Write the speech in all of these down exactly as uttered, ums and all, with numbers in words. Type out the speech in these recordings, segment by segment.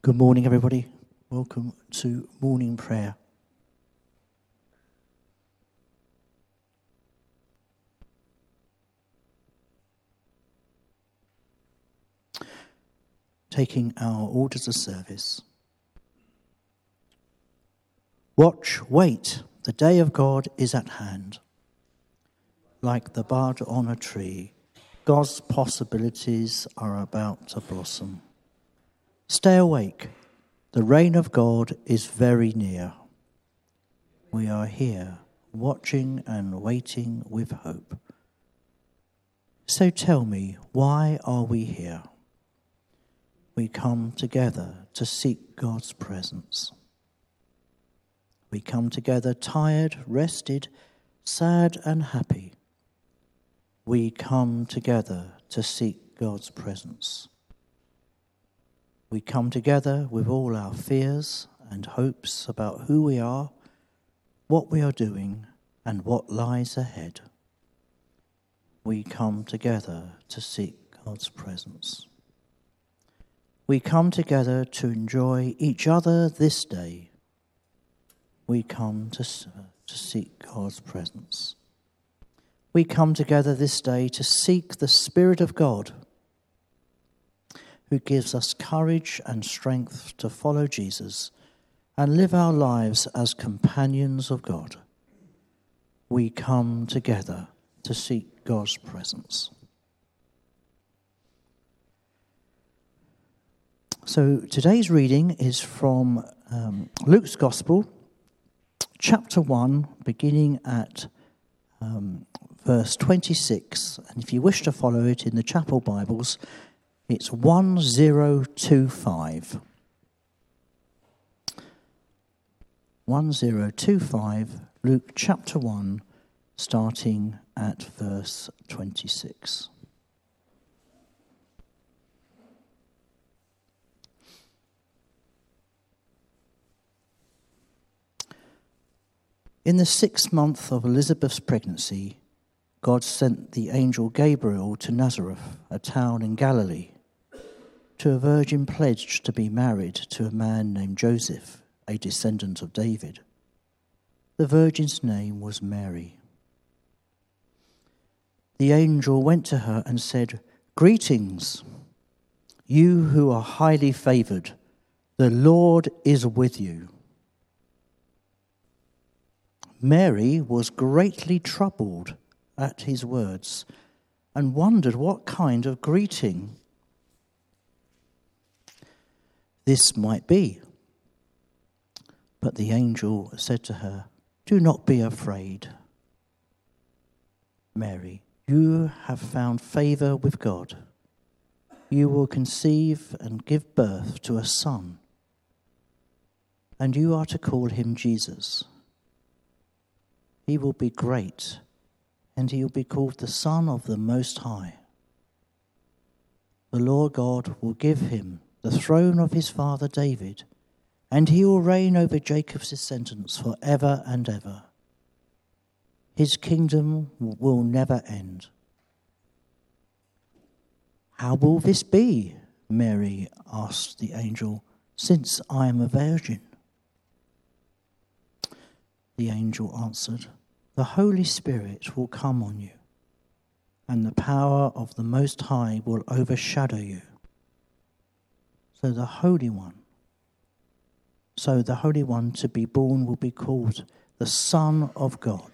Good morning, everybody. Welcome to morning prayer. Taking our orders of service. Watch, wait, the day of God is at hand. Like the bud on a tree, God's possibilities are about to blossom. Stay awake. The reign of God is very near. We are here, watching and waiting with hope. So tell me, why are we here? We come together to seek God's presence. We come together tired, rested, sad and happy. We come together to seek God's presence. We come together with all our fears and hopes about who we are, what we are doing, and what lies ahead. We come together to seek God's presence. We come together to enjoy each other this day. We come to, to seek God's presence. We come together this day to seek the Spirit of God, who gives us courage and strength to follow Jesus and live our lives as companions of God. We come together to seek God's presence. So today's reading is from um, Luke's Gospel, chapter one, beginning at um, verse twenty-six. And if you wish to follow it in the chapel Bibles, it's one zero two five. one zero two five, Luke chapter one, starting at verse twenty-six. In the sixth month of Elizabeth's pregnancy, God sent the angel Gabriel to Nazareth, a town in Galilee, to a virgin pledged to be married to a man named Joseph, a descendant of David. The virgin's name was Mary. The angel went to her and said, "Greetings, you who are highly favored. The Lord is with you." Mary was greatly troubled at his words and wondered what kind of greeting this might be. But the angel said to her, "Do not be afraid, Mary. You have found favor with God. You will conceive and give birth to a son, and you are to call him Jesus. He will be great, and he will be called the Son of the Most High. The Lord God will give him the throne of his father David, and he will reign over Jacob's descendants forever and ever. His kingdom will never end." "How will this be?" Mary asked the angel, "since I am a virgin?" The angel answered, "The Holy Spirit will come on you, and the power of the Most High will overshadow you. So the Holy One, so the Holy One to be born will be called the Son of God.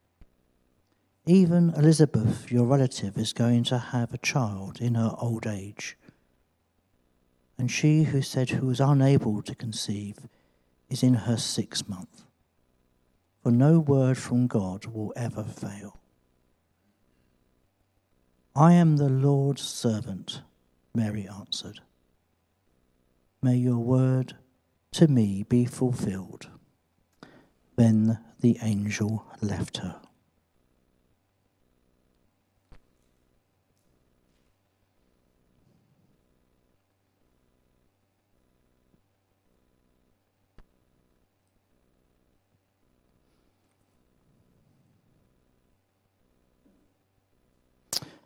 Even Elizabeth, your relative, is going to have a child in her old age. And she who said who was unable to conceive is in her sixth month. For no word from God will ever fail. I am the Lord's servant," Mary answered. "May your word to me be fulfilled." Then the angel left her.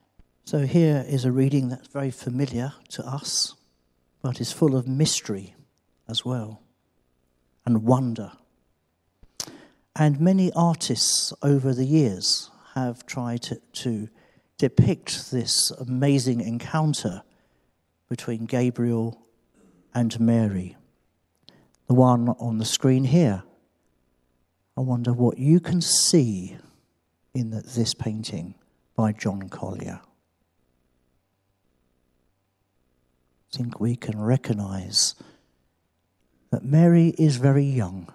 So here is a reading that's very familiar to us, but is full of mystery as well, and wonder. And many artists over the years have tried to, to depict this amazing encounter between Gabriel and Mary. The one on the screen here. I wonder what you can see in the, this painting by John Collier. I think we can recognize that Mary is very young,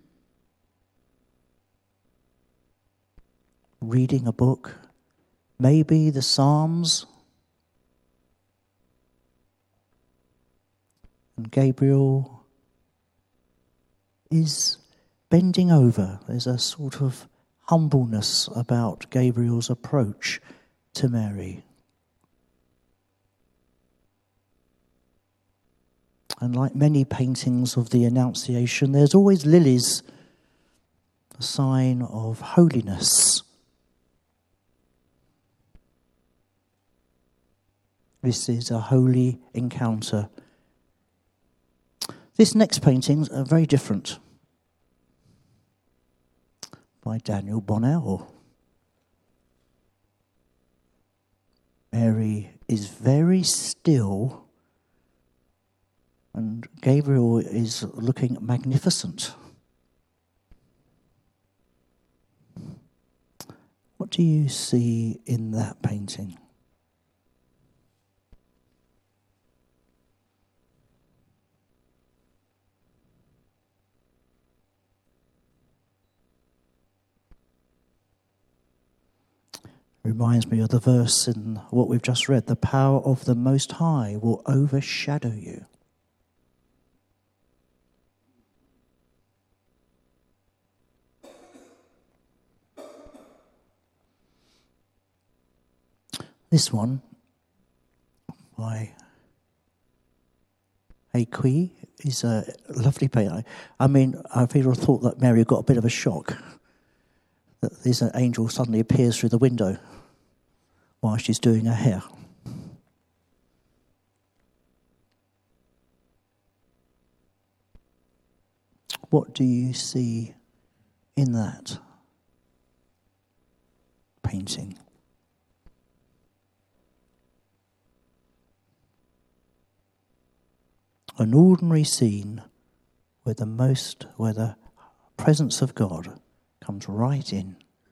reading a book, maybe the Psalms, and Gabriel is bending over. There's a sort of humbleness about Gabriel's approach to Mary. And like many paintings of the Annunciation, there's always lilies, a sign of holiness. This is a holy encounter. This next painting is very different, by Daniel Bonnell. Mary is very still, and Gabriel is looking magnificent. What do you see in that painting? Reminds me of the verse in what we've just read. The power of the Most High will overshadow you. This one by Akui is a lovely painting. I mean, I've even thought that Mary got a bit of a shock that this angel suddenly appears through the window while she's doing her hair. What do you see in that painting? An ordinary scene where the most, where the presence of God comes right in.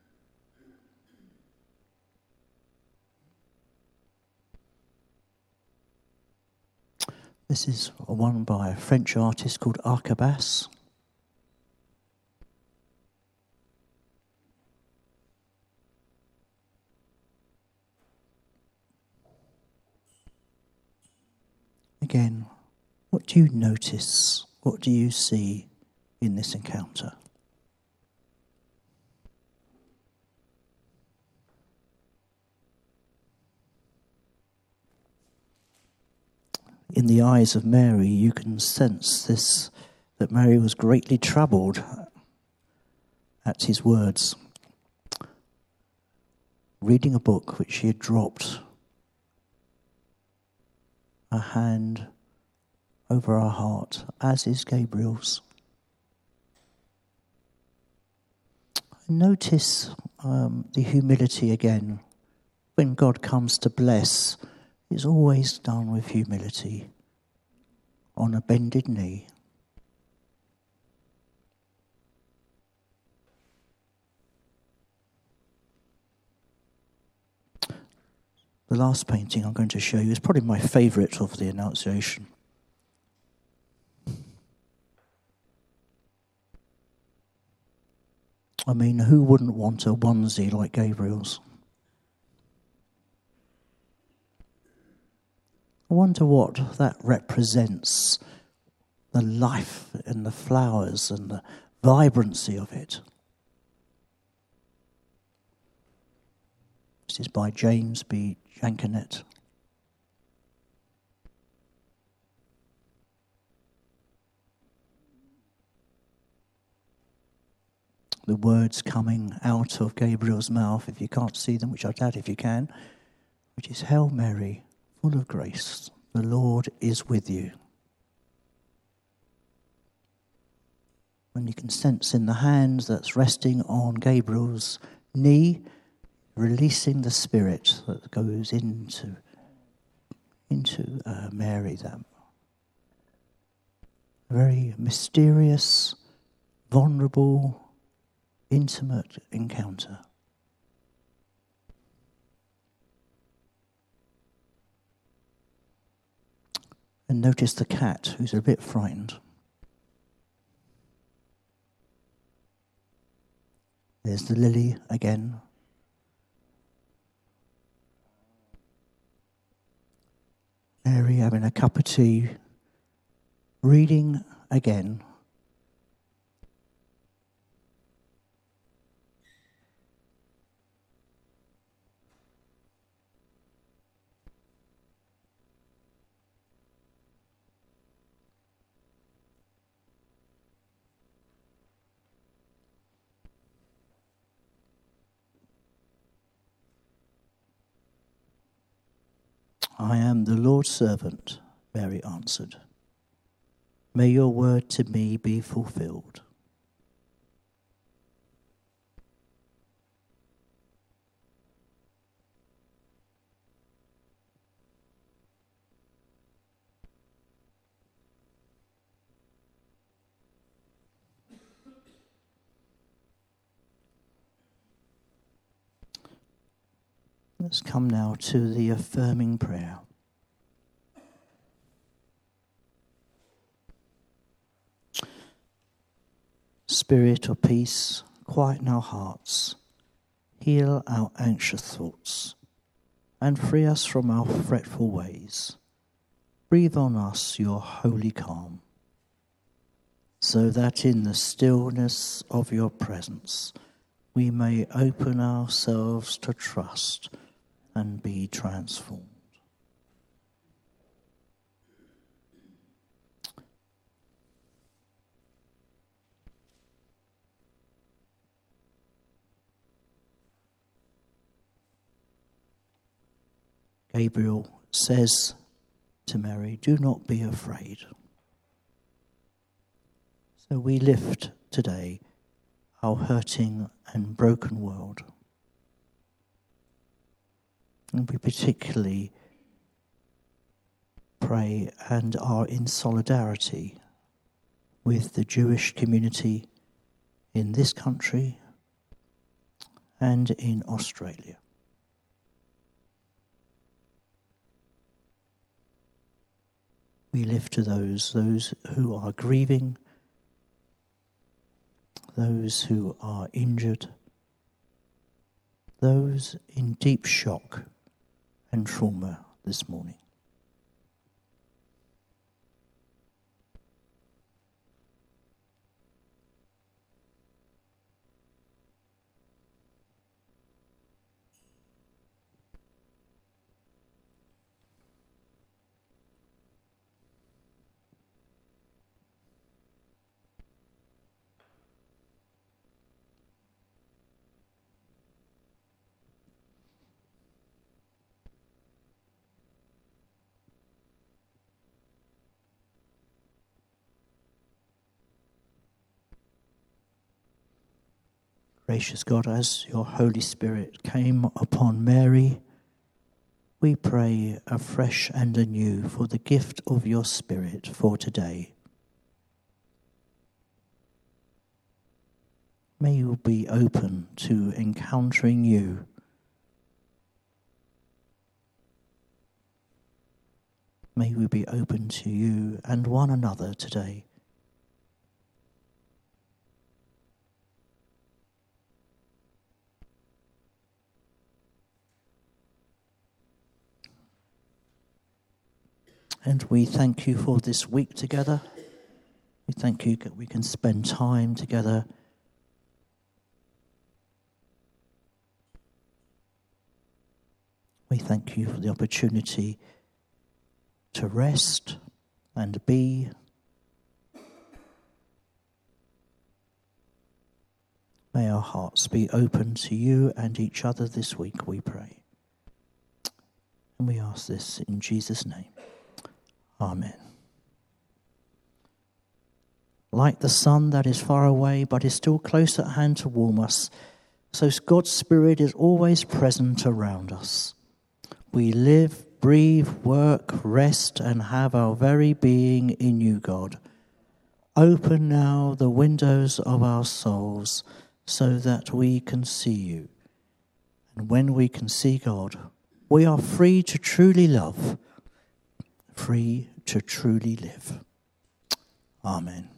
This is one by a French artist called Arcabas. Again, what do you notice? What do you see in this encounter? In the eyes of Mary, you can sense this, that Mary was greatly troubled at his words. Reading a book which she had dropped, a hand over her heart, as is Gabriel's. Notice um, the humility again. When God comes to bless, it's always done with humility, on a bended knee. The last painting I'm going to show you is probably my favourite of the Annunciation. I mean, who wouldn't want a onesie like Gabriel's? I wonder what that represents, the life and the flowers and the vibrancy of it. This is by James B. Jankanet. The words coming out of Gabriel's mouth, if you can't see them, which I doubt if you can, which is, Hail Mary, full of grace, the Lord is with you. And you can sense in the hand that's resting on Gabriel's knee, releasing the spirit that goes into, into uh, Mary. That very mysterious, vulnerable, intimate encounter. And notice the cat, who's a bit frightened. There's the lily again. Mary having a cup of tea, reading again. I am the Lord's servant, Mary answered. May your word to me be fulfilled. Let's come now to the affirming prayer. Spirit of peace, quieten our hearts, heal our anxious thoughts, and free us from our fretful ways. Breathe on us your holy calm, so that in the stillness of your presence we may open ourselves to trust and be transformed. Gabriel says to Mary, do not be afraid. So we lift today our hurting and broken world. And we particularly pray and are in solidarity with the Jewish community in this country and in Australia. We lift to those, those who are grieving, those who are injured, those in deep shock and trauma this morning. Gracious God, as your Holy Spirit came upon Mary, we pray afresh and anew for the gift of your Spirit for today. May you be open to encountering you. May we be open to you and one another today. And we thank you for this week together. We thank you that we can spend time together. We thank you for the opportunity to rest and be. May our hearts be open to you and each other this week, we pray. And we ask this in Jesus' name. Amen. like the sun that is far away but is still close at hand to warm us, so God's Spirit is always present around us. We live, breathe, work, rest, and have our very being in you, God. Open now the windows of our souls so that we can see you. And when we can see God, we are free to truly love, free to truly live. Amen.